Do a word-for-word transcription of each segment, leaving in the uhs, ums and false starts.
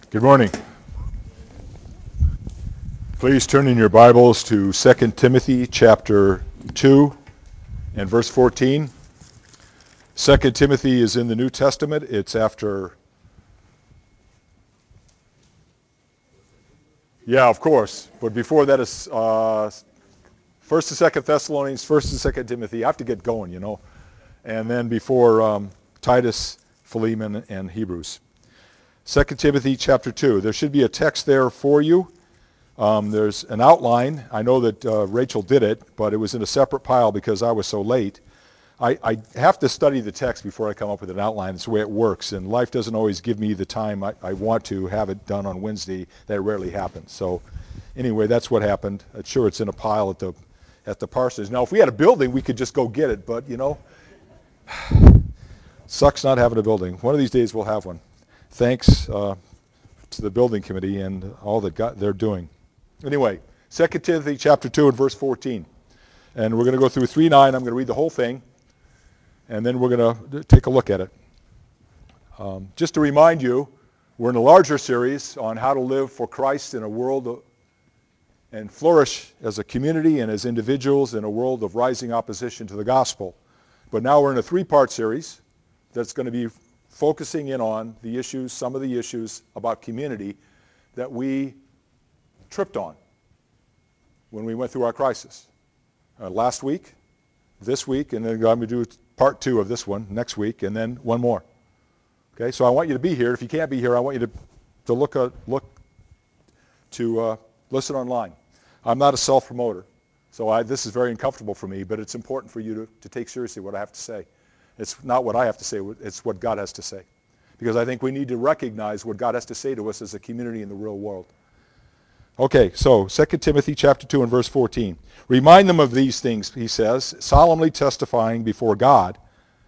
Good morning. Please turn in your Bibles to Second Timothy chapter two and verse fourteen. Second Timothy is in the New Testament. It's after... Yeah, of course. But before that is uh, First and Second Thessalonians, First and Second Timothy. I have to get going, you know. And then before um, Titus, Philemon, and Hebrews. Second Timothy chapter two. There should be a text there for you. Um, there's an outline. I know that uh, Rachel did it, but it was in a separate pile because I was so late. I, I have to study the text before I come up with an outline. It's the way it works, and life doesn't always give me the time I, I want to have it done on Wednesday. That rarely happens. So anyway, that's what happened. I'm sure it's in a pile at the at the parsonage. Now, if we had a building, we could just go get it, but, you know, sucks not having a building. One of these days we'll have one. Thanks uh, to the building committee and all that got, they're doing. Anyway, Second Timothy chapter two and verse fourteen. And we're going to go through three nine. I'm going to read the whole thing, and then we're going to take a look at it. Um, just to remind you, we're in a larger series on how to live for Christ in a world of, and flourish as a community and as individuals in a world of rising opposition to the gospel. But now we're in a three-part series that's going to be focusing in on the issues, some of the issues about community that we tripped on when we went through our crisis. Uh, last week, this week, and then I'm going to do part two of this one next week, and then one more. Okay, so I want you to be here. If you can't be here, I want you to, to look, uh, look to uh, listen online. I'm not a self-promoter, so I, this is very uncomfortable for me, but it's important for you to, to take seriously what I have to say. It's not what I have to say, it's what God has to say. Because I think we need to recognize what God has to say to us as a community in the real world. Okay, so Second Timothy chapter two and verse fourteen. Remind them of these things, he says, solemnly testifying before God,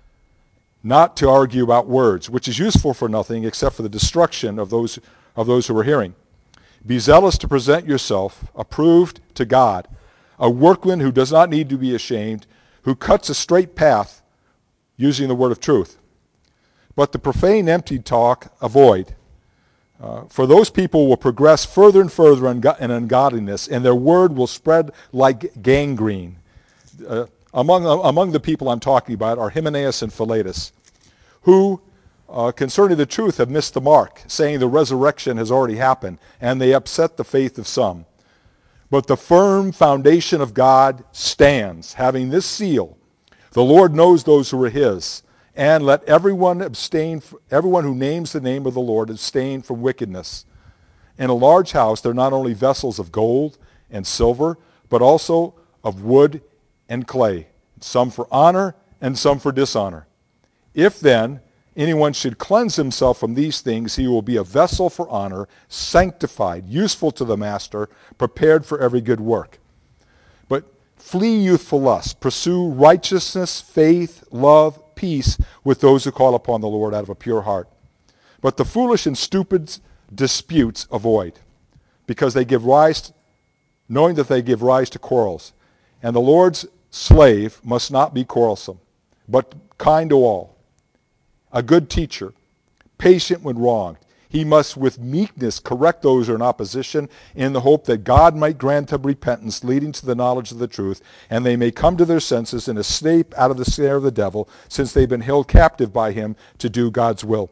not to argue about words, which is useful for nothing except for the destruction of those, of those who are hearing. Be zealous to present yourself approved to God, a workman who does not need to be ashamed, who cuts a straight path using the word of truth. But the profane, empty talk avoid. Uh, for those people will progress further and further in ungodliness, and their word will spread like gangrene. Uh, among, among the people I'm talking about are Hymenaeus and Philetus, who, uh, concerning the truth, have missed the mark, saying the resurrection has already happened, and they upset the faith of some. But the firm foundation of God stands, having this seal: the Lord knows those who are his, and let everyone abstain, everyone who names the name of the Lord abstain from wickedness. In a large house there are not only vessels of gold and silver, but also of wood and clay, some for honor and some for dishonor. If then anyone should cleanse himself from these things, he will be a vessel for honor, sanctified, useful to the master, prepared for every good work. But flee youthful lust, pursue righteousness, faith, love, peace with those who call upon the Lord out of a pure heart. But the foolish and stupid disputes avoid, because they give rise, knowing that they give rise to quarrels. And the Lord's slave must not be quarrelsome, but kind to all, a good teacher, patient when wronged. He must with meekness correct those who are in opposition, in the hope that God might grant them repentance leading to the knowledge of the truth, and they may come to their senses and escape out of the snare of the devil, since they've been held captive by him to do God's will.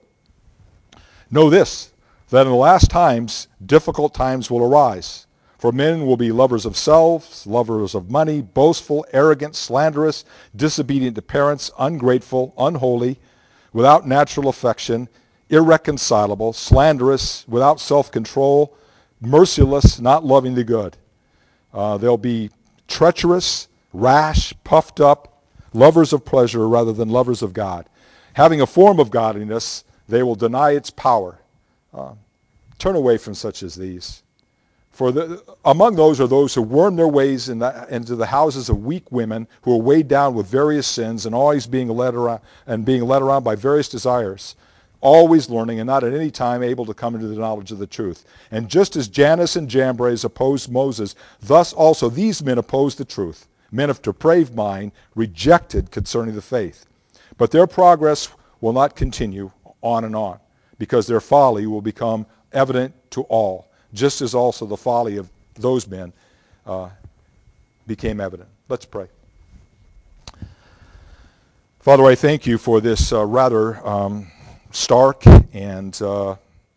Know this, that in the last times difficult times will arise. For men will be lovers of selves, lovers of money, boastful, arrogant, slanderous, disobedient to parents, ungrateful, unholy, without natural affection, irreconcilable, slanderous, without self-control, merciless, not loving the good. Uh, they'll be treacherous, rash, puffed up, lovers of pleasure rather than lovers of God. Having a form of godliness, they will deny its power. Uh, turn away from such as these. For the, among those are those who worm their ways in the, into the houses of weak women, who are weighed down with various sins and always being led around and being led around by various desires, always learning and not at any time able to come into the knowledge of the truth. And just as Jannes and Jambres opposed Moses, thus also these men opposed the truth. Men of depraved mind rejected concerning the faith. But their progress will not continue on and on, because their folly will become evident to all, just as also the folly of those men uh, became evident. Let's pray. Father, I thank you for this uh, rather um, stark and uh,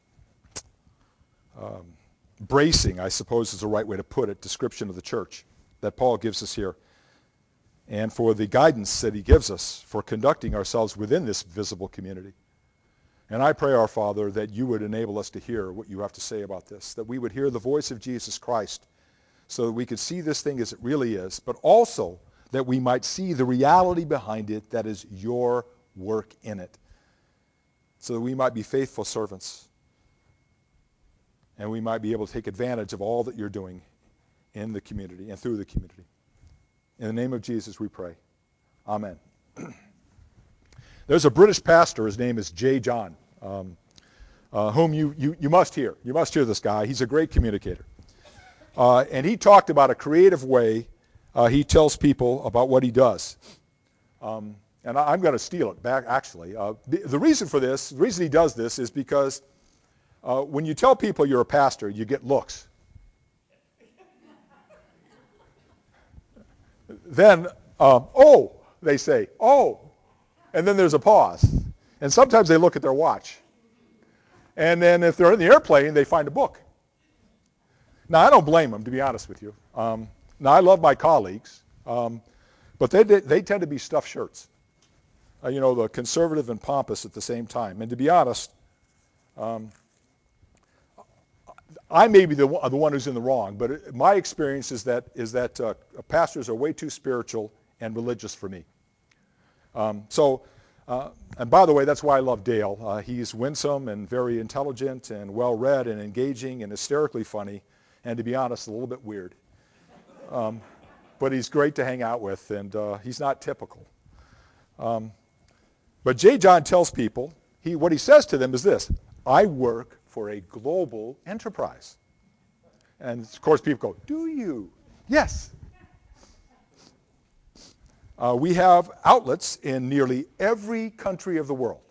um, bracing, I suppose is the right way to put it, description of the church that Paul gives us here, and for the guidance that he gives us for conducting ourselves within this visible community. And I pray, our Father, that you would enable us to hear what you have to say about this, that we would hear the voice of Jesus Christ so that we could see this thing as it really is, but also that we might see the reality behind it, that is your work in it, so that we might be faithful servants and we might be able to take advantage of all that you're doing in the community and through the community. In the name of Jesus we pray. Amen. There's a British pastor, his name is J. John, um, uh, whom you, you, you must hear. You must hear this guy. He's a great communicator. Uh, and he talked about a creative way uh, he tells people about what he does. Um, and I, I'm going to steal it back, actually. Uh, the, the reason for this, the reason he does this is because uh, when you tell people you're a pastor, you get looks. Then, uh, oh, they say, oh. And then there's a pause. And sometimes they look at their watch. And then if they're in the airplane, they find a book. Now, I don't blame them, to be honest with you. Um, now, I love my colleagues, um, but they, they tend to be stuffed shirts. Uh, you know, the conservative and pompous at the same time. And to be honest, um, I may be the one, the one who's in the wrong, but it, my experience is that, is that uh, pastors are way too spiritual and religious for me. Um, so, uh, and by the way, that's why I love Dale. Uh, he's winsome and very intelligent and well-read and engaging and hysterically funny, and to be honest, a little bit weird. Um, but he's great to hang out with, and uh, he's not typical. Um, but J. John tells people, he, what he says to them is this: I work for a global enterprise. And of course people go, do you? Yes. Uh, we have outlets in nearly every country of the world.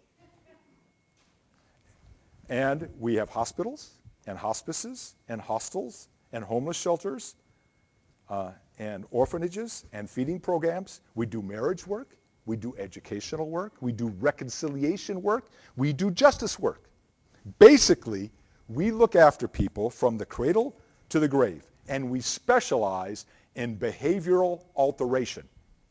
And we have hospitals and hospices and hostels and homeless shelters uh, and orphanages and feeding programs. We do marriage work. We do educational work. We do reconciliation work. We do justice work. Basically, we look after people from the cradle to the grave, and we specialize in behavioral alteration.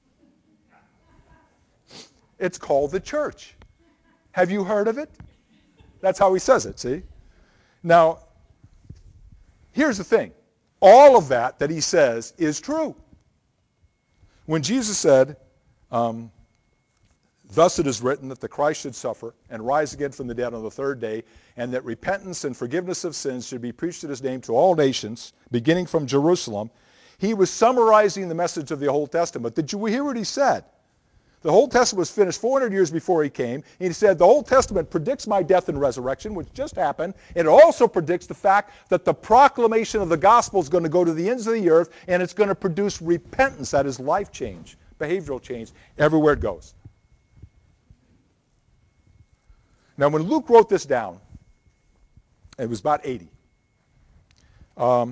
It's called the church. Have you heard of it? That's how he says it, see? Now, here's the thing. All of that that he says is true. When Jesus said, um, thus it is written that the Christ should suffer and rise again from the dead on the third day, and that repentance and forgiveness of sins should be preached in his name to all nations, beginning from Jerusalem, he was summarizing the message of the Old Testament. Did you hear what he said? The Old Testament was finished four hundred years before he came. He said the Old Testament predicts my death and resurrection, which just happened. It also predicts the fact that the proclamation of the gospel is going to go to the ends of the earth, and it's going to produce repentance, that is life change, behavioral change, everywhere it goes. Now, when Luke wrote this down, it was about eighty. Um,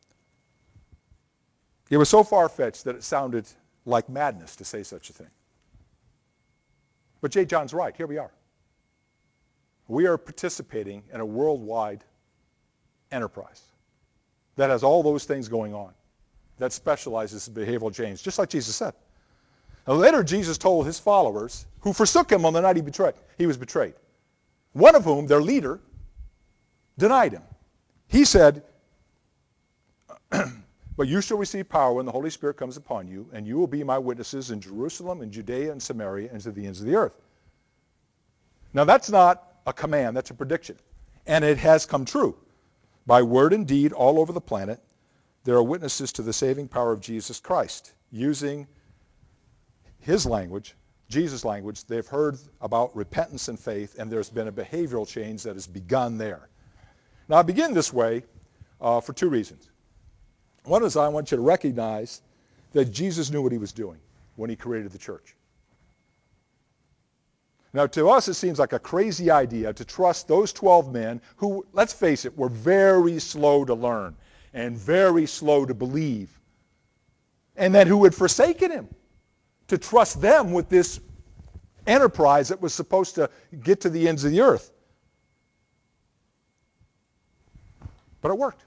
it was so far-fetched that it sounded like madness to say such a thing. But J. John's right. Here we are. We are participating in a worldwide enterprise that has all those things going on, that specializes in behavioral change, just like Jesus said. Now, later, Jesus told his followers, who forsook him on the night he betrayed, he was betrayed, one of whom, their leader, denied him. He said, but you shall receive power when the Holy Spirit comes upon you, and you will be my witnesses in Jerusalem and Judea and Samaria and to the ends of the earth. Now, that's not a command, that's a prediction. And it has come true. By word and deed all over the planet, there are witnesses to the saving power of Jesus Christ. Using his language, Jesus' language, they've heard about repentance and faith, and there's been a behavioral change that has begun there. Now, I begin this way uh, for two reasons. One is I want you to recognize that Jesus knew what he was doing when he created the church. Now, to us, it seems like a crazy idea to trust those twelve men who, let's face it, were very slow to learn and very slow to believe, and then who had forsaken him, to trust them with this enterprise that was supposed to get to the ends of the earth. But it worked.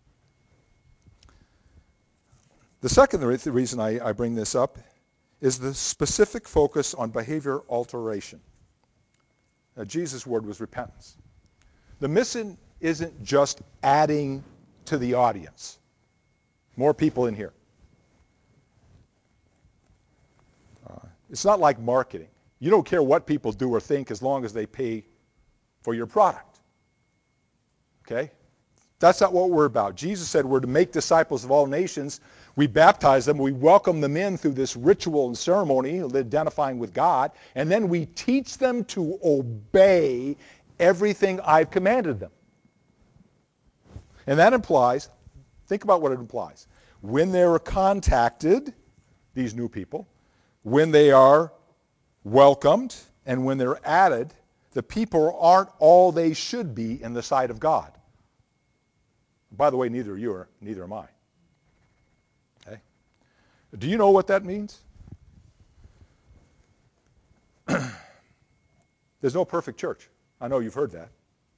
The second reason I, I bring this up is the specific focus on behavior alteration. Now, Jesus' word was repentance. The mission isn't just adding to the audience. More people in here. Uh, it's not like marketing. You don't care what people do or think as long as they pay for your product. Okay? That's not what we're about. Jesus said we're to make disciples of all nations. We baptize them. We welcome them in through this ritual and ceremony, identifying with God. And then we teach them to obey everything I've commanded them. And that implies, think about what it implies. When they're contacted, these new people, when they are welcomed, and when they're added, the people aren't all they should be in the sight of God. By the way, neither are you, or neither am I. Okay? Do you know what that means? There's no perfect church. I know you've heard that.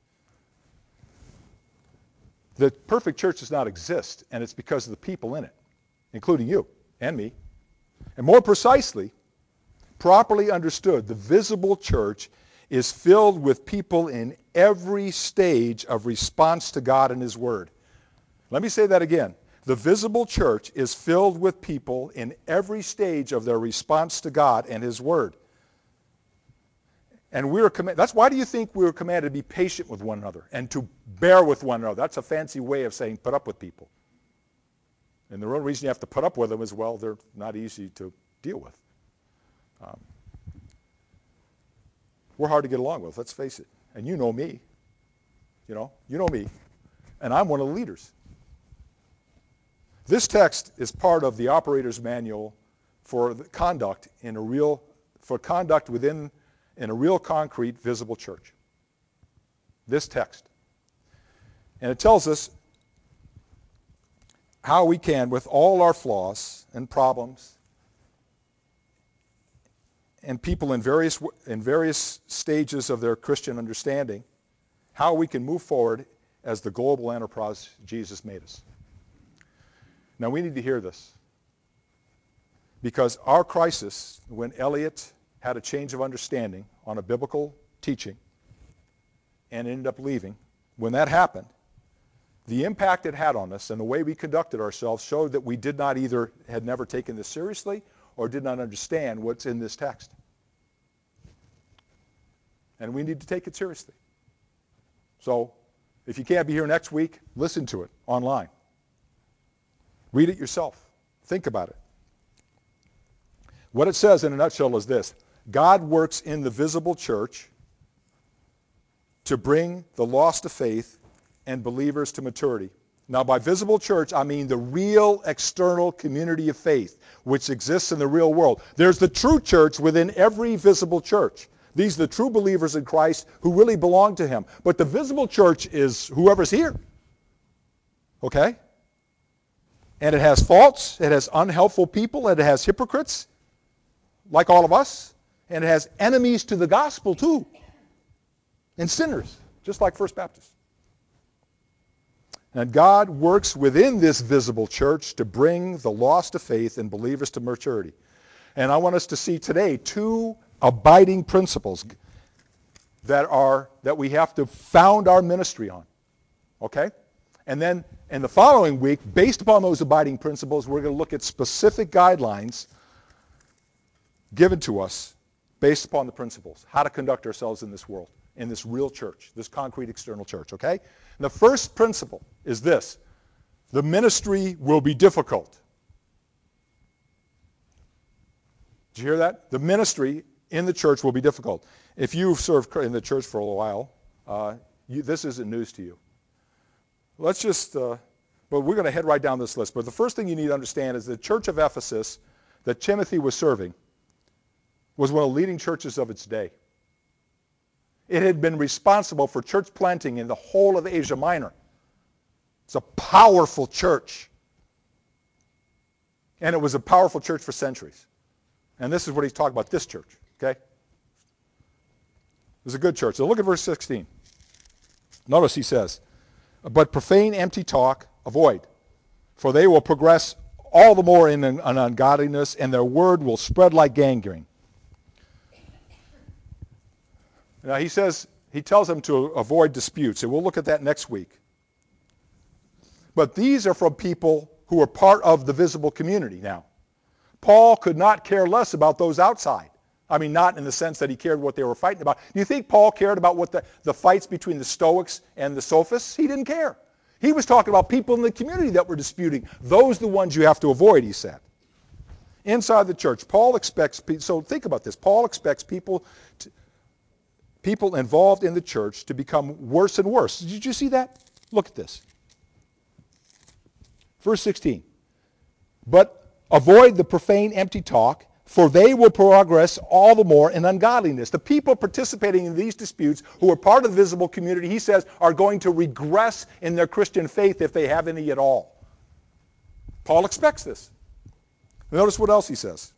The perfect church does not exist, and it's because of the people in it, including you and me. And more precisely, properly understood, the visible church is filled with people in every stage of response to God and His Word. Let me say that again. The visible church is filled with people in every stage of their response to God and His Word. And we're commanded, that's why do you think we were commanded to be patient with one another and to bear with one another? That's a fancy way of saying put up with people. And the real reason you have to put up with them is, well, they're not easy to deal with. Um, we're hard to get along with, let's face it. And you know me. You know, you know me. And I'm one of the leaders. This text is part of the operator's manual for the conduct in a real, for conduct within, in a real concrete visible church. This text. And it tells us how we can, with all our flaws and problems, and people in various, in various stages of their Christian understanding, how we can move forward as the global enterprise Jesus made us. Now we need to hear this, because our crisis, when Eliot had a change of understanding on a biblical teaching and ended up leaving, when that happened, the impact it had on us and the way we conducted ourselves showed that we did not either, had never taken this seriously or did not understand what's in this text. And we need to take it seriously. So, if you can't be here next week, listen to it online. Read it yourself. Think about it. What it says in a nutshell is this: God works in the visible church to bring the lost to faith and believers to maturity. Now, by visible church, I mean the real external community of faith, which exists in the real world. There's the true church within every visible church. These are the true believers in Christ who really belong to Him. But the visible church is whoever's here. Okay? And it has faults, it has unhelpful people, and it has hypocrites, like all of us, and it has enemies to the gospel too, and sinners, just like First Baptist. And God works within this visible church to bring the lost to faith and believers to maturity. And I want us to see today two abiding principles that are that we have to found our ministry on. Okay? And then in the following week, based upon those abiding principles, we're going to look at specific guidelines given to us based upon the principles, how to conduct ourselves in this world, in this real church, this concrete external church, okay? And the first principle is this: the ministry will be difficult. Did you hear that? The ministry in the church will be difficult. If you've served in the church for a while, uh, you, this isn't news to you. Let's just, uh, but we're going to head right down this list. But the first thing you need to understand is the church of Ephesus that Timothy was serving was one of the leading churches of its day. It had been responsible for church planting in the whole of Asia Minor. It's a powerful church. And it was a powerful church for centuries. And this is what he's talking about, this church, okay? It was a good church. So look at verse sixteen. Notice he says, but profane, empty talk avoid, for they will progress all the more in an, an ungodliness, and their word will spread like gangrene. Now he says, he tells them to avoid disputes, and we'll look at that next week. But these are from people who are part of the visible community now. Paul could not care less about those outside. I mean, not in the sense that he cared what they were fighting about. Do you think Paul cared about what the, the fights between the Stoics and the Sophists? He didn't care. He was talking about people in the community that were disputing. Those are the ones you have to avoid, he said. Inside the church, Paul expects, so think about this. Paul expects people, to, people involved in the church to become worse and worse. Did you see that? Look at this. Verse sixteen. But avoid the profane, empty talk, for they will progress all the more in ungodliness. The people participating in these disputes who are part of the visible community, he says, are going to regress in their Christian faith if they have any at all. Paul expects this. Notice what else he says.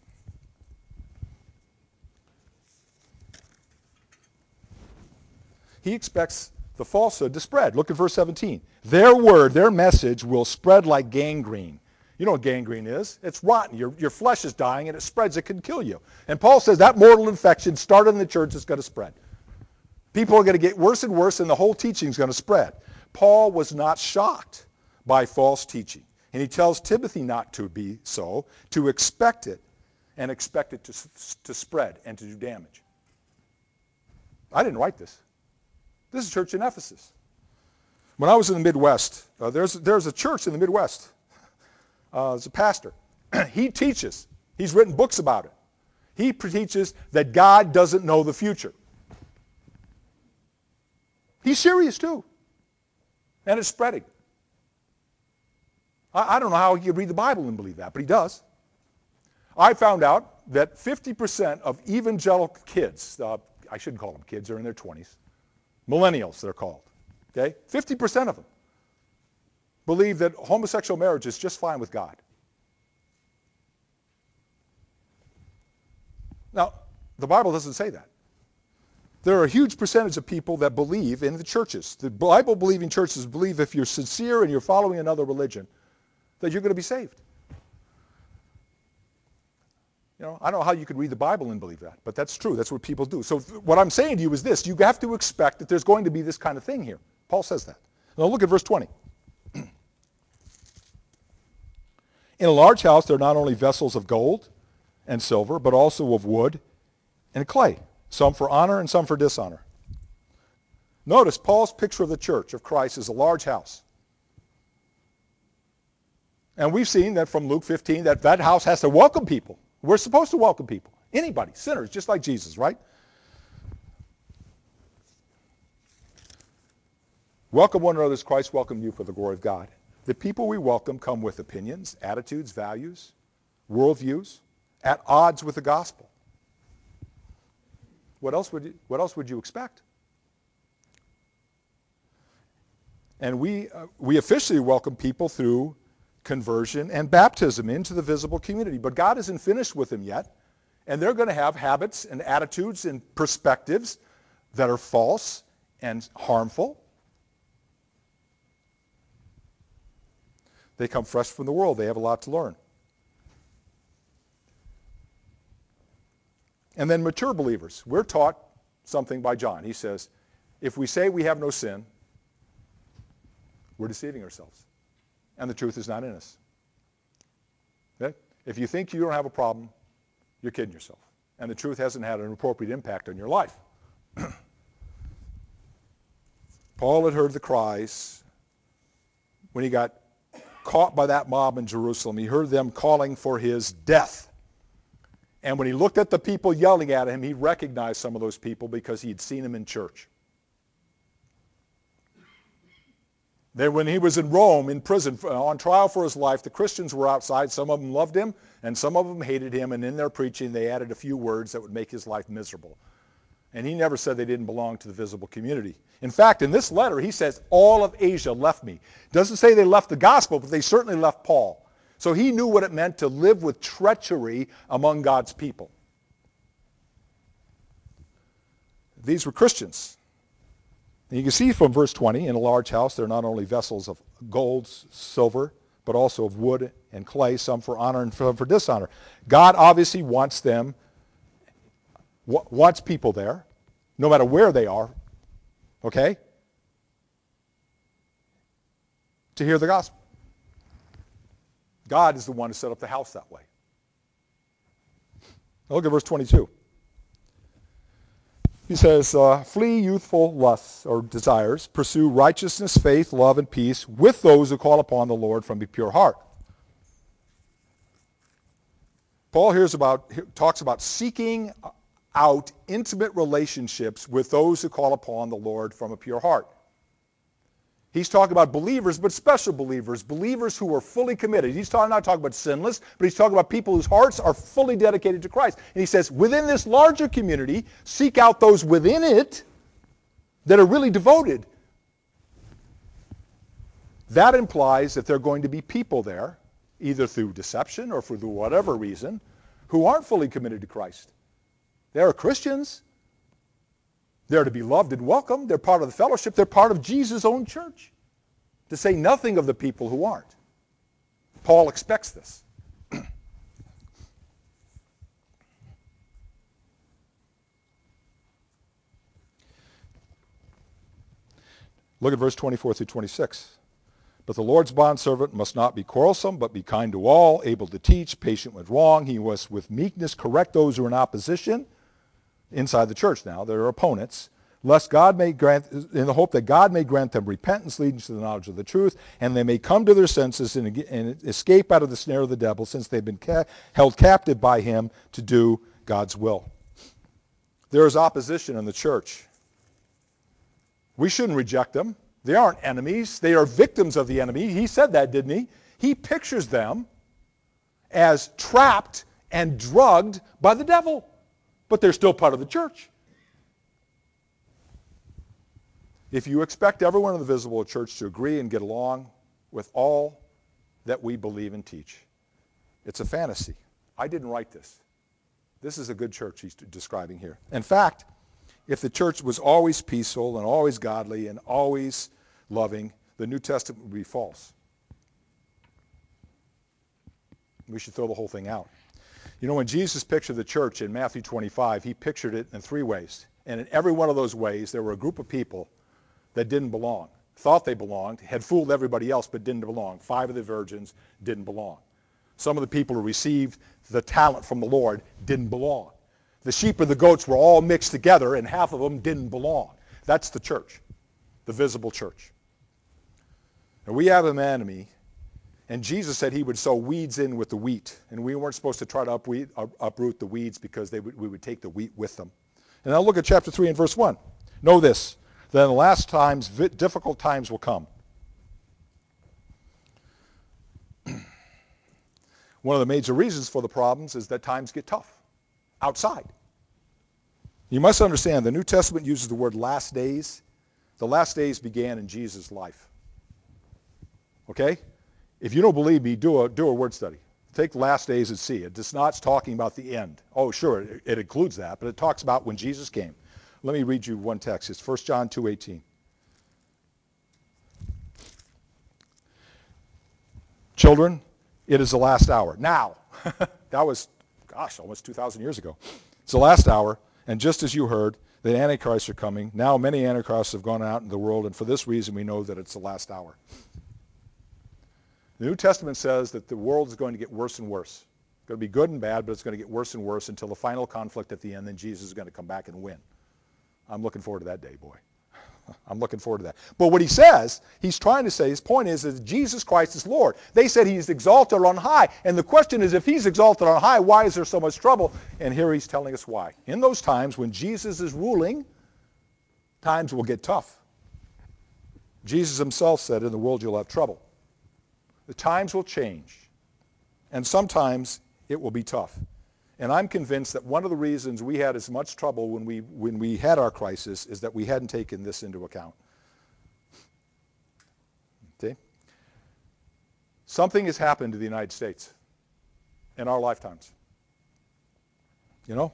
He expects the falsehood to spread. Look at verse seventeen. Their word, their message will spread like gangrene. You know what gangrene is? It's rotten. Your, your flesh is dying and it spreads. It can kill you. And Paul says that mortal infection started in the church is going to spread. People are going to get worse and worse and the whole teaching is going to spread. Paul was not shocked by false teaching. And he tells Timothy not to be so, to expect it and expect it to, to spread and to do damage. I didn't write this. This is a church in Ephesus. When I was in the Midwest, uh, there's, there's a church in the Midwest. Uh, there's a pastor. He teaches. He's written books about it. He teaches that God doesn't know the future. He's serious too. And it's spreading. I, I don't know how he could read the Bible and believe that, but he does. I found out that fifty percent of evangelical kids, uh, I shouldn't call them kids, they're in their twenties, millennials they're called, okay? fifty percent of them believe that homosexual marriage is just fine with God. Now, the Bible doesn't say that. There are a huge percentage of people that believe in the churches. The Bible-believing churches believe if you're sincere and you're following another religion, that you're going to be saved. You know, I don't know how you could read the Bible and believe that, but that's true. That's what people do. So what I'm saying to you is this. You have to expect that there's going to be this kind of thing here. Paul says that. Now look at verse twenty. In a large house, there are not only vessels of gold and silver, but also of wood and clay, some for honor and some for dishonor. Notice Paul's picture of the church of Christ is a large house. And we've seen that from Luke fifteen that that house has to welcome people. We're supposed to welcome people. Anybody, sinners, just like Jesus, right? Welcome one another as Christ welcomed you for the glory of God. The people we welcome come with opinions, attitudes, values, worldviews, at odds with the gospel. What else would you, what else would you expect? And we, uh, we officially welcome people through conversion and baptism into the visible community. But God isn't finished with them yet. And they're going to have habits and attitudes and perspectives that are false and harmful. They come fresh from the world. They have a lot to learn. And then mature believers. We're taught something by John. He says, if we say we have no sin, we're deceiving ourselves. And the truth is not in us. Okay? If you think you don't have a problem, you're kidding yourself. And the truth hasn't had an appropriate impact on your life. Paul had heard the cries when he got caught by that mob in Jerusalem. He heard them calling for his death. And when he looked at the people yelling at him, he recognized some of those people because he had seen them in church. Then when he was in Rome, in prison, on trial for his life, the Christians were outside. Some of them loved him, and some of them hated him. And in their preaching, they added a few words that would make his life miserable. And he never said they didn't belong to the visible community. In fact, in this letter, he says, all of Asia left me. Doesn't say they left the gospel, but they certainly left Paul. So he knew what it meant to live with treachery among God's people. These were Christians. And you can see from verse twenty, in a large house, there are not only vessels of gold, silver, but also of wood and clay, some for honor and some for dishonor. God obviously wants them, wants people there, no matter where they are, okay, to hear the gospel. God is the one who set up the house that way. Now look at verse twenty-two. He says, uh, flee youthful lusts or desires, pursue righteousness, faith, love, and peace with those who call upon the Lord from a pure heart. Paul hears about, talks about seeking out intimate relationships with those who call upon the Lord from a pure heart. He's talking about believers, but special believers, believers who are fully committed. He's talking, not talking about sinless, but he's talking about people whose hearts are fully dedicated to Christ. And he says, within this larger community, seek out those within it that are really devoted. That implies that there are going to be people there, either through deception or for whatever reason, who aren't fully committed to Christ. They are Christians. They're to be loved and welcomed. They're part of the fellowship. They're part of Jesus' own church. To say nothing of the people who aren't. Paul expects this. Look at verse twenty-four through twenty-six. But the Lord's bondservant must not be quarrelsome, but be kind to all, able to teach, patient with wrong. He must with meekness correct those who are in opposition. Inside the church now, there are opponents, lest God may grant, in the hope that God may grant them repentance leading to the knowledge of the truth, and they may come to their senses and, and escape out of the snare of the devil, since they've been ca- held captive by him to do God's will. There is opposition in the church. We shouldn't reject them. They aren't enemies. They are victims of the enemy. He said that, didn't he? He pictures them as trapped and drugged by the devil. But they're still part of the church. If you expect everyone in the visible church to agree and get along with all that we believe and teach, it's a fantasy. I didn't write this. This is a good church he's describing here. In fact, if the church was always peaceful and always godly and always loving, the New Testament would be false. We should throw the whole thing out. You know, when Jesus pictured the church in Matthew twenty-five, he pictured it in three ways. And in every one of those ways, there were a group of people that didn't belong, thought they belonged, had fooled everybody else, but didn't belong. Five of the virgins didn't belong. Some of the people who received the talent from the Lord didn't belong. The sheep and the goats were all mixed together, and half of them didn't belong. That's the church, the visible church. And we have an enemy. And Jesus said he would sow weeds in with the wheat. And we weren't supposed to try to uproot, uproot the weeds because they would, we would take the wheat with them. And now look at chapter three and verse one. Know this, that in the last times, difficult times will come. One of the major reasons for the problems is that times get tough outside. You must understand, the New Testament uses the word last days. The last days began in Jesus' life. Okay? If you don't believe me, do a, do a word study. Take the last days and see. It's not talking about the end. Oh, sure, it, it includes that, but it talks about when Jesus came. Let me read you one text. It's First John two eighteen. Children, it is the last hour. Now, that was, gosh, almost two thousand years ago. It's the last hour, and just as you heard, the Antichrists are coming. Now many Antichrists have gone out in the world, and for this reason we know that it's the last hour. The New Testament says that the world is going to get worse and worse. It's going to be good and bad, but it's going to get worse and worse until the final conflict at the end, then Jesus is going to come back and win. I'm looking forward to that day, boy. I'm looking forward to that. But what he says, he's trying to say, his point is that Jesus Christ is Lord. They said he's exalted on high. And the question is, if he's exalted on high, why is there so much trouble? And here he's telling us why. In those times when Jesus is ruling, times will get tough. Jesus himself said, in the world you'll have trouble. The times will change, and sometimes it will be tough. And I'm convinced that one of the reasons we had as much trouble when we, when we had our crisis is that we hadn't taken this into account. Okay? Something has happened to the United States in our lifetimes. You know?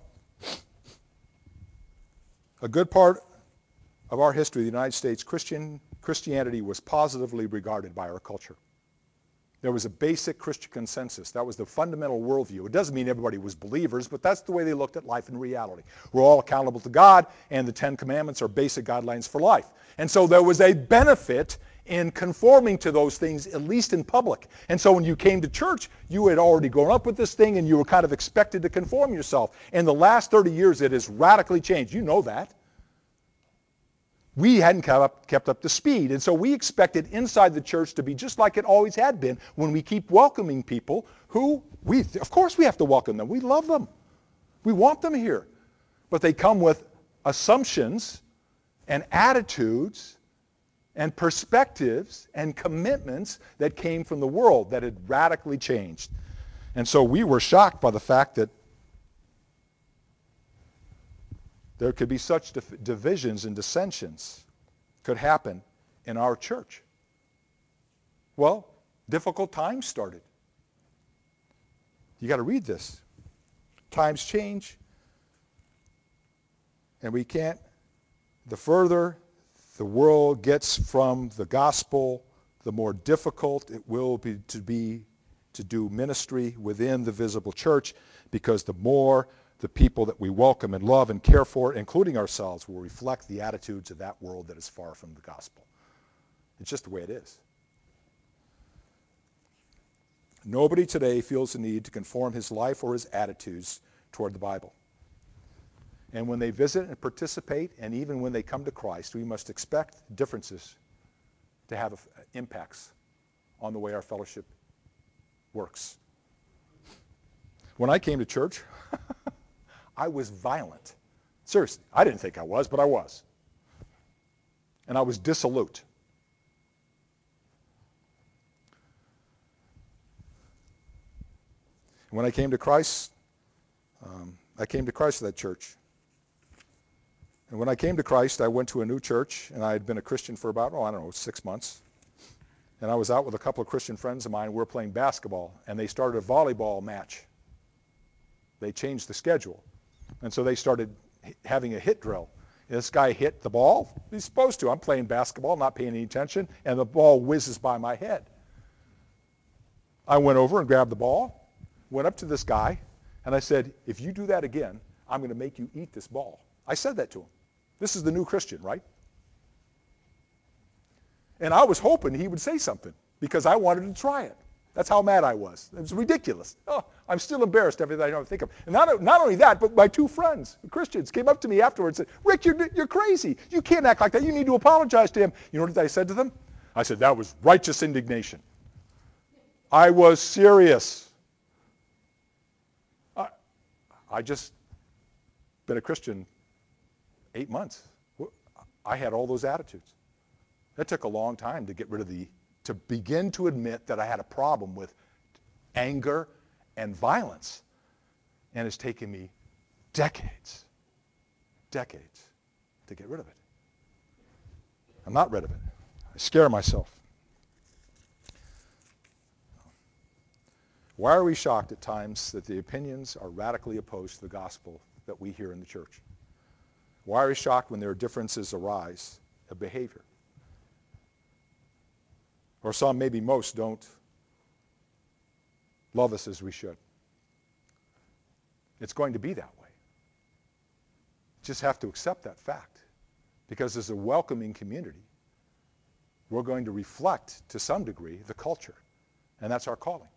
A good part of our history, the United States, Christian, Christianity was positively regarded by our culture. There was a basic Christian consensus. That was the fundamental worldview. It doesn't mean everybody was believers, but that's the way they looked at life in reality. We're all accountable to God, and the Ten Commandments are basic guidelines for life. And so there was a benefit in conforming to those things, at least in public. And so when you came to church, you had already grown up with this thing, and you were kind of expected to conform yourself. In the last thirty years, it has radically changed. You know that. We hadn't kept up, kept up to speed. And so we expected inside the church to be just like it always had been when we keep welcoming people who, we, of course we have to welcome them. We love them. We want them here. But they come with assumptions and attitudes and perspectives and commitments that came from the world that had radically changed. And so we were shocked by the fact that there could be such div- divisions and dissensions could happen in our church. Well, difficult times started. You got to read this. Times change, and we can't, the further the world gets from the gospel, the more difficult it will be to be to do ministry within the visible church, because the more the people that we welcome and love and care for, including ourselves, will reflect the attitudes of that world that is far from the gospel. It's just the way it is. Nobody today feels the need to conform his life or his attitudes toward the Bible. And when they visit and participate, and even when they come to Christ, we must expect differences to have impacts on the way our fellowship works. When I came to church, I was violent. Seriously, I didn't think I was, but I was. And I was dissolute. When I came to Christ, um, I came to Christ at that church. And when I came to Christ, I went to a new church, and I had been a Christian for about, oh, I don't know, six months. And I was out with a couple of Christian friends of mine. We were playing basketball, and they started a volleyball match. They changed the schedule. And so they started having a hit drill. This guy hit the ball. He's supposed to. I'm playing basketball, not paying any attention, and the ball whizzes by my head. I went over and grabbed the ball, went up to this guy, and I said, if you do that again, I'm going to make you eat this ball. I said that to him. This is the new Christian, right? And I was hoping he would say something because I wanted to try it. That's how mad I was. It was ridiculous. Oh, I'm still embarrassed every time I think of it. And not, not only that, but my two friends, Christians, came up to me afterwards and said, Rick, you're, you're crazy. You can't act like that. You need to apologize to him. You know what I said to them? I said, that was righteous indignation. I was serious. I, I just been a Christian eight months. I had all those attitudes. That took a long time to get rid of the to begin to admit that I had a problem with anger and violence. And it's taken me decades, decades to get rid of it. I'm not rid of it. I scare myself. Why are we shocked at times that the opinions are radically opposed to the gospel that we hear in the church? Why are we shocked when there are differences arise of behavior? Or some, maybe most, don't love us as we should. It's going to be that way. Just have to accept that fact. Because as a welcoming community, we're going to reflect, to some degree, the culture. And that's our calling.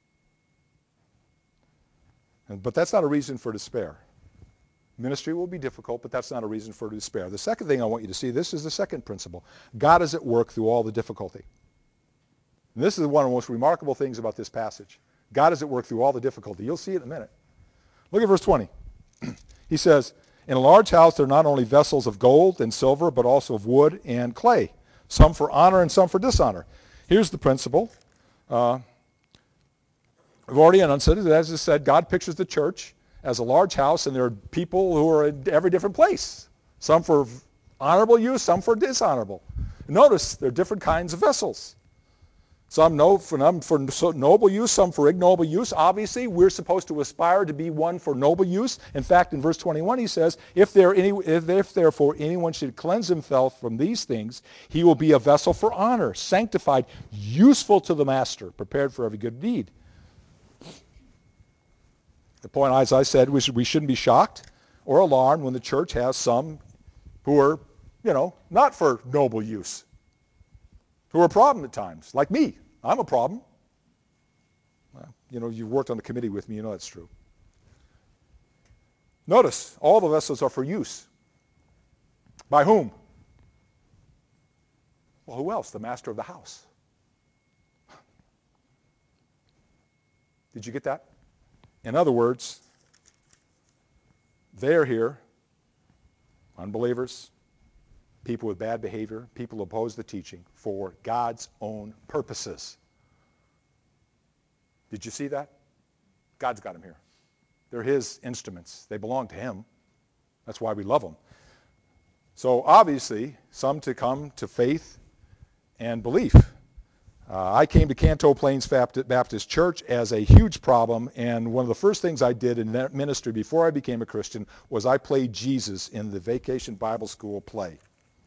And, but that's not a reason for despair. Ministry will be difficult, but that's not a reason for despair. The second thing I want you to see, this is the second principle. God is at work through all the difficulty. And this is one of the most remarkable things about this passage. God is at work through all the difficulty. You'll see it in a minute. Look at verse twenty. He says, in a large house there are not only vessels of gold and silver, but also of wood and clay, some for honor and some for dishonor. Here's the principle. Uh, we've already announced it. As I said, God pictures the church as a large house, and there are people who are in every different place. Some for honorable use, some for dishonorable. Notice there are different kinds of vessels. Some no, for, for noble use, some for ignoble use. Obviously, we're supposed to aspire to be one for noble use. In fact, in verse twenty-one, he says, if, there any, if, if therefore anyone should cleanse himself from these things, he will be a vessel for honor, sanctified, useful to the master, prepared for every good deed. The point, as I said, we, should, we shouldn't be shocked or alarmed when the church has some who are, you know, not for noble use, who are a problem at times, like me. I'm a problem. Well, you know, you've worked on the committee with me, you know that's true. Notice, all the vessels are for use. By whom? Well, who else? The master of the house. Did you get that? In other words, they're here, unbelievers, people with bad behavior, people who oppose the teaching, for God's own purposes. Did you see that? God's got them here. They're his instruments. They belong to him. That's why we love them. So obviously, some to come to faith and belief. Uh, I came to Canto Plains Baptist Church as a huge problem, and one of the first things I did in that ministry before I became a Christian was I played Jesus in the Vacation Bible School play.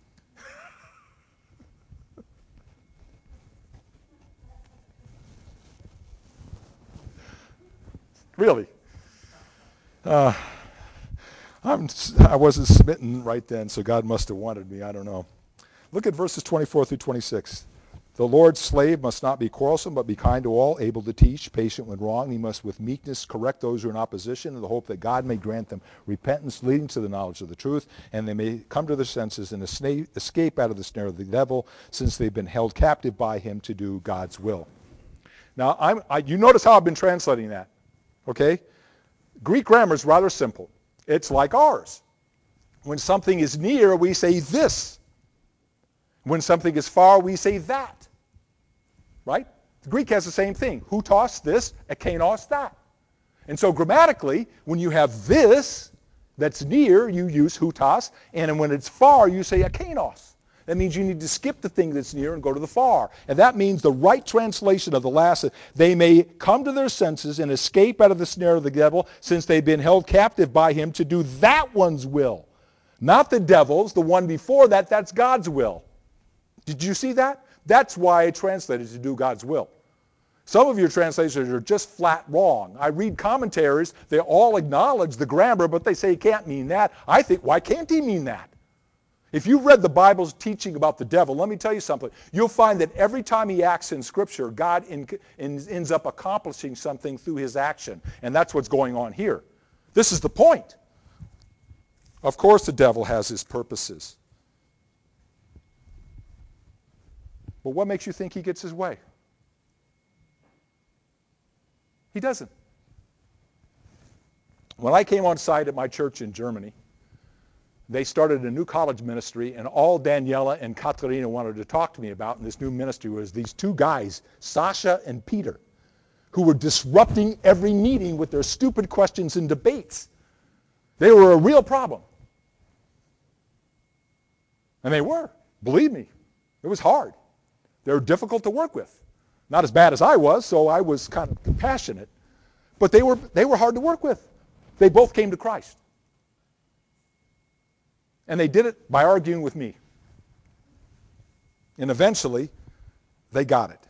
Really. Uh, I'm, I wasn't smitten right then, so God must have wanted me. I don't know. Look at verses twenty-four through twenty-six. The Lord's slave must not be quarrelsome, but be kind to all, able to teach, patient when wrong. He must with meekness correct those who are in opposition, in the hope that God may grant them repentance leading to the knowledge of the truth, and they may come to their senses and escape out of the snare of the devil, since they've been held captive by him to do God's will. Now, I'm, I, you notice how I've been translating that. Okay? Greek grammar is rather simple. It's like ours. When something is near, we say this. When something is far, we say that. Right? The Greek has the same thing. Hutos, this, ekenos, that. And so grammatically, when you have this that's near, you use hutos, and when it's far, you say ekenos. That means you need to skip the thing that's near and go to the far. And that means the right translation of the last, they may come to their senses and escape out of the snare of the devil, since they've been held captive by him to do that one's will. Not the devil's, the one before that, that's God's will. Did you see that? That's why I translated to do God's will. Some of your translations are just flat wrong. I read commentaries, they all acknowledge the grammar, but they say he can't mean that. I think, why can't he mean that? If you've read the Bible's teaching about the devil, let me tell you something. You'll find that every time he acts in Scripture, God in, in, ends up accomplishing something through his action. And that's what's going on here. This is the point. Of course the devil has his purposes. But what makes you think he gets his way? He doesn't. When I came on site at my church in Germany, they started a new college ministry, and all Daniela and Katerina wanted to talk to me about in this new ministry was these two guys, Sasha and Peter, who were disrupting every meeting with their stupid questions and debates. They were a real problem. And they were. Believe me, it was hard. They were difficult to work with. Not as bad as I was, so I was kind of compassionate. But they were, they were hard to work with. They both came to Christ. And they did it by arguing with me. And eventually, they got it.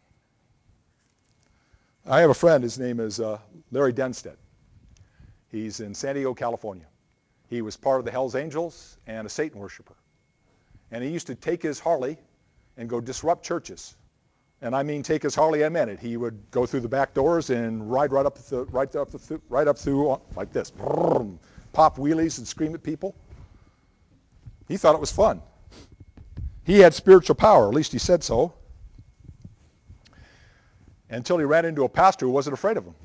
I have a friend, his name is uh, Larry Denstead. He's in San Diego, California. He was part of the Hells Angels and a Satan worshiper. And he used to take his Harley and go disrupt churches. And I mean take his Harley, I meant it. He would go through the back doors and ride right up, the, right up, the, right up through like this. Pop wheelies and scream at people. He thought it was fun. He had spiritual power, at least he said so, until he ran into a pastor who wasn't afraid of him.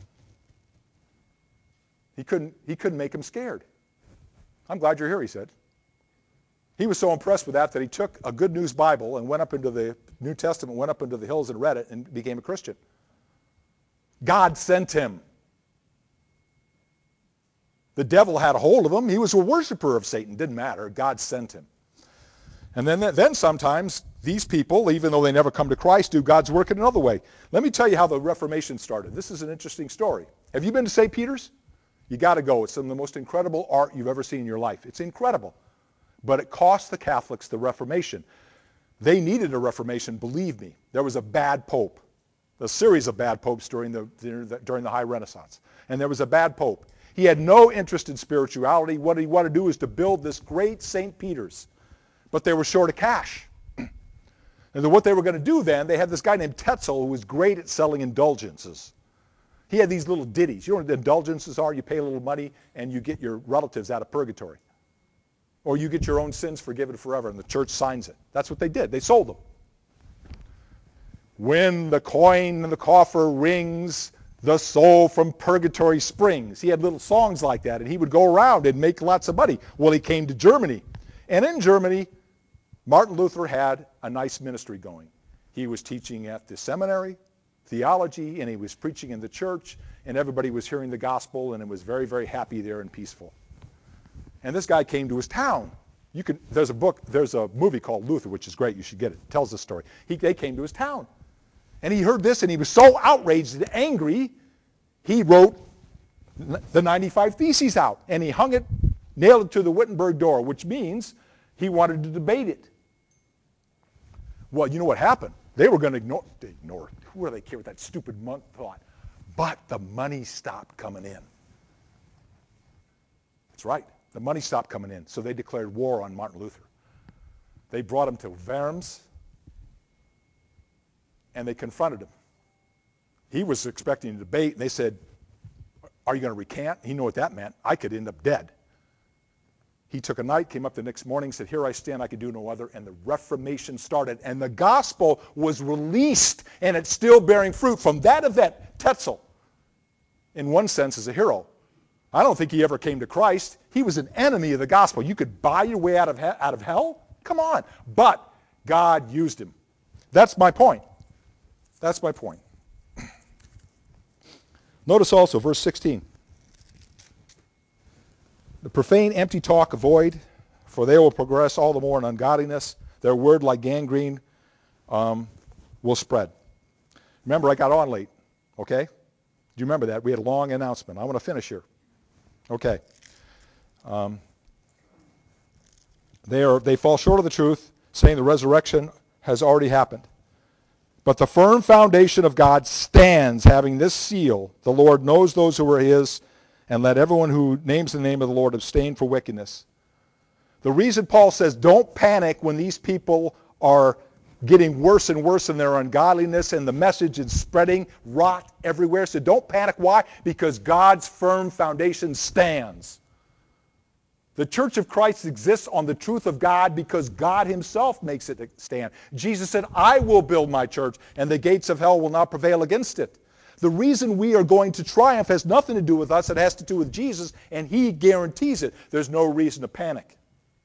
He couldn't, he couldn't make him scared. I'm glad you're here, he said. He was so impressed with that that he took a Good News Bible and went up into the New Testament, went up into the hills and read it and became a Christian. God sent him. The devil had a hold of him. He was a worshiper of Satan. Didn't matter. God sent him. And then, then sometimes these people, even though they never come to Christ, do God's work in another way. Let me tell you how the Reformation started. This is an interesting story. Have you been to Saint Peter's? You got to go. It's some of the most incredible art you've ever seen in your life. It's incredible. But it cost the Catholics the Reformation. They needed a Reformation, believe me. There was a bad pope, a series of bad popes during the, during the High Renaissance. And there was a bad pope. He had no interest in spirituality. What he wanted to do was to build this great Saint Peter's. But they were short of cash. And then what they were going to do then, they had this guy named Tetzel who was great at selling indulgences. He had these little ditties. You know what indulgences are? You pay a little money and you get your relatives out of purgatory. Or you get your own sins forgiven forever and the church signs it. That's what they did. They sold them. When the coin in the coffer rings, the soul from purgatory springs. He had little songs like that, and he would go around and make lots of money. Well, he came to Germany. And in Germany, Martin Luther had a nice ministry going. He was teaching at the seminary, theology, and he was preaching in the church, and everybody was hearing the gospel, and it was very, very happy there and peaceful. And this guy came to his town. You can, there's a book, there's a movie called Luther, which is great. You should get it. It tells the story. He, they came to his town. And he heard this, and he was so outraged and angry, he wrote the ninety-five Theses out, and he hung it, nailed it to the Wittenberg door, which means he wanted to debate it. Well, you know what happened? They were going to ignore, ignore it. Who do they care what that stupid monk thought? But the money stopped coming in. That's right. The money stopped coming in. So they declared war on Martin Luther. They brought him to Worms, and they confronted him. He was expecting a debate, and they said, are you going to recant? He knew what that meant. I could end up dead. He took a night, came up the next morning, said, here I stand, I can do no other, and the Reformation started. And the gospel was released, and it's still bearing fruit. From that event, Tetzel, in one sense, is a hero. I don't think he ever came to Christ. He was an enemy of the gospel. You could buy your way out of, he- out of hell? Come on. But God used him. That's my point. That's my point. Notice also, verse sixteen. The profane, empty talk avoid, for they will progress all the more in ungodliness. Their word, like gangrene, um, will spread. Remember, I got on late, okay? Do you remember that? We had a long announcement. I want to finish here. Okay. Um, they are they fall short of the truth, saying the resurrection has already happened. But the firm foundation of God stands, having this seal: the Lord knows those who are his, and let everyone who names the name of the Lord abstain from wickedness. The reason Paul says don't panic when these people are getting worse and worse in their ungodliness and the message is spreading rot everywhere. So don't panic. Why? Because God's firm foundation stands. The Church of Christ exists on the truth of God because God himself makes it stand. Jesus said, I will build my church, and the gates of hell will not prevail against it. The reason we are going to triumph has nothing to do with us. It has to do with Jesus, and he guarantees it. There's no reason to panic.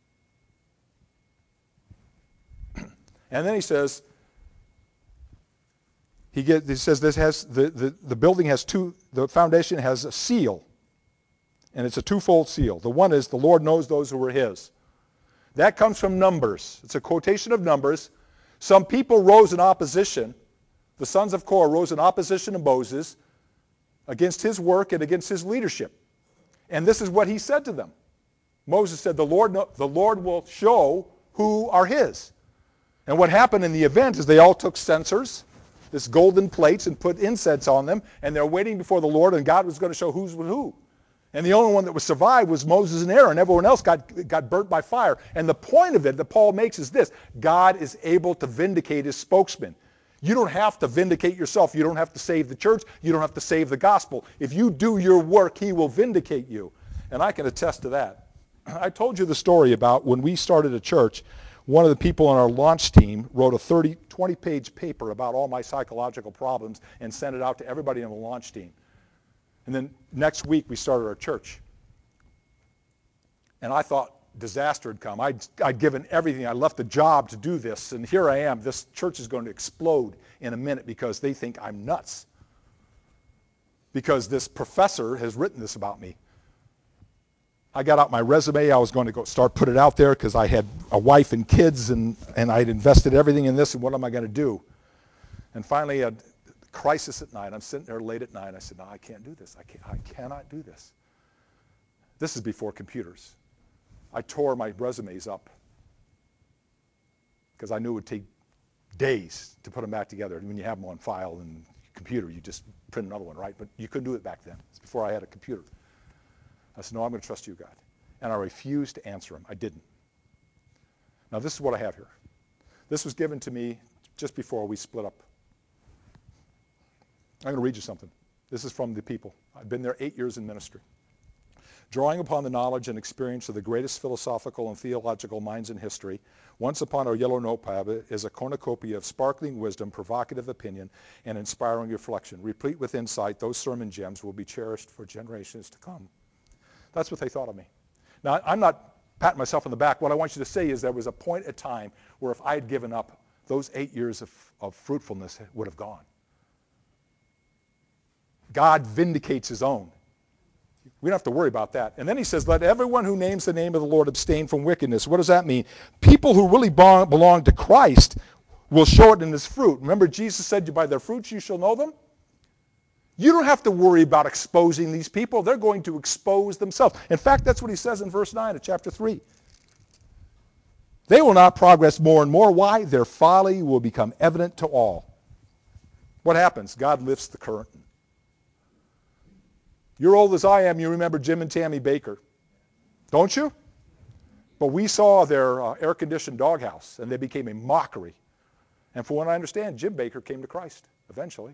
And then he says, he, get, he says this has the, the, the building has two, the foundation has a seal. And it's a twofold seal. The one is the Lord knows those who are his. That comes from Numbers. It's a quotation of Numbers. Some people rose in opposition. The sons of Korah rose in opposition to Moses against his work and against his leadership. And this is what he said to them. Moses said, the Lord, the Lord will show who are his. And what happened in the event is they all took censers, this golden plates, and put incense on them, and they're waiting before the Lord, and God was going to show who's with who. And the only one that was survived was Moses and Aaron. Everyone else got, got burnt by fire. And the point of it that Paul makes is this: God is able to vindicate his spokesman. You don't have to vindicate yourself. You don't have to save the church. You don't have to save the gospel. If you do your work, he will vindicate you. And I can attest to that. I told you the story about when we started a church, one of the people on our launch team wrote a thirty, twenty-page paper about all my psychological problems and sent it out to everybody on the launch team. And then next week we started our church. And I thought disaster had come. I'd, I'd given everything. I left the job to do this. And here I am. This church is going to explode in a minute because they think I'm nuts. Because this professor has written this about me. I got out my resume. I was going to go start put it out there because I had a wife and kids, and, and I'd invested everything in this, and what am I going to do? And finally, a crisis at night. I'm sitting there late at night. I said, no, I can't do this. I, can't, I cannot do this. This is before computers. I tore my resumes up because I knew it would take days to put them back together. When you have them on file in computer, you just print another one, right? But you couldn't do it back then. It's before I had a computer. I said, no, I'm going to trust you, God. And I refused to answer him. I didn't. Now, this is what I have here. This was given to me just before we split up. I'm going to read you something. This is from the people. I've been there eight years in ministry. Drawing upon the knowledge and experience of the greatest philosophical and theological minds in history, once upon our yellow notepad is a cornucopia of sparkling wisdom, provocative opinion, and inspiring reflection. Replete with insight, those sermon gems will be cherished for generations to come. That's what they thought of me. Now, I'm not patting myself on the back. What I want you to say is there was a point in time where if I had given up, those eight years of, of fruitfulness would have gone. God vindicates his own. We don't have to worry about that. And then he says, let everyone who names the name of the Lord abstain from wickedness. What does that mean? People who really belong to Christ will show it in his fruit. Remember, Jesus said, by their fruits you shall know them? You don't have to worry about exposing these people. They're going to expose themselves. In fact, that's what he says in verse nine of chapter three. They will not progress more and more. Why? Their folly will become evident to all. What happens? God lifts the curtain. You're old as I am, you remember Jim and Tammy Baker. Don't you? But we saw their uh, air-conditioned doghouse, and they became a mockery. And from what I understand, Jim Baker came to Christ eventually.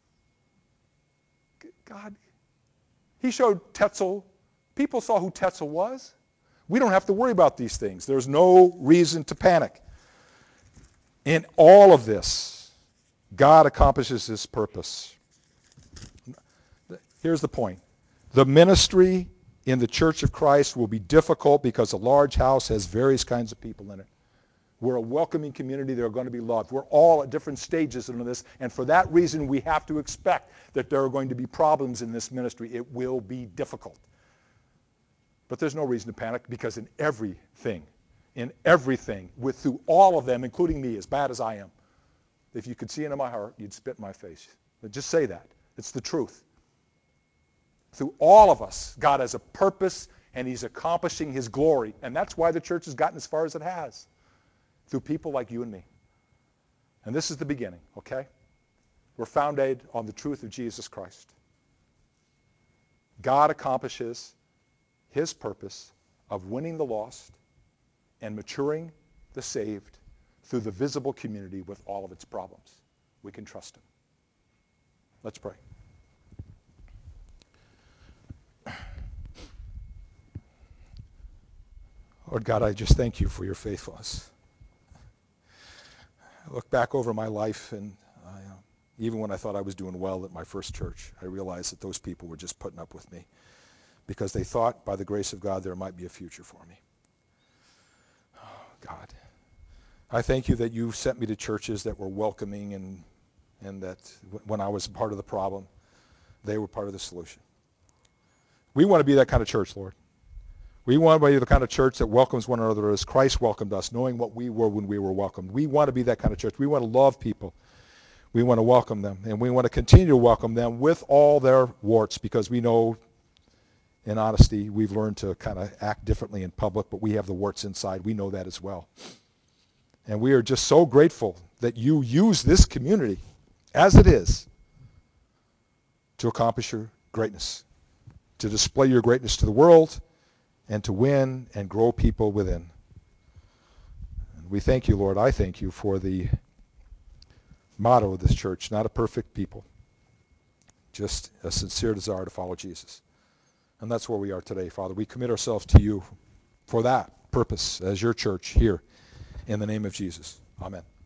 God, he showed Tetzel. People saw who Tetzel was. We don't have to worry about these things. There's no reason to panic. In all of this, God accomplishes his purpose. Here's the point. The ministry in the Church of Christ will be difficult because a large house has various kinds of people in it. We're a welcoming community. They're going to be loved. We're all at different stages in this, and for that reason, we have to expect that there are going to be problems in this ministry. It will be difficult. But there's no reason to panic because in everything, in everything, with through all of them, including me, as bad as I am, if you could see into my heart, you'd spit in my face. But just say that. It's the truth. Through all of us, God has a purpose, and he's accomplishing his glory. And that's why the church has gotten as far as it has. Through people like you and me. And this is the beginning, okay? We're founded on the truth of Jesus Christ. God accomplishes his purpose of winning the lost and maturing the saved through the visible community with all of its problems. We can trust him. Let's pray. Lord God, I just thank you for your faithfulness. I look back over my life, and I, uh, even when I thought I was doing well at my first church, I realized that those people were just putting up with me because they thought, by the grace of God, there might be a future for me. Oh, God. I thank you that you sent me to churches that were welcoming, and, and that w- when I was part of the problem, they were part of the solution. We want to be that kind of church, Lord. We want to be the kind of church that welcomes one another as Christ welcomed us, knowing what we were when we were welcomed. We want to be that kind of church. We want to love people. We want to welcome them, and we want to continue to welcome them with all their warts, because we know, in honesty, we've learned to kind of act differently in public, but we have the warts inside. We know that as well. And we are just so grateful that you use this community, as it is, to accomplish your greatness, to display your greatness to the world, and to win and grow people within. And we thank you, Lord. I thank you for the motto of this church, not a perfect people, just a sincere desire to follow Jesus. And that's where we are today, Father. We commit ourselves to you for that purpose as your church here in the name of Jesus. Amen.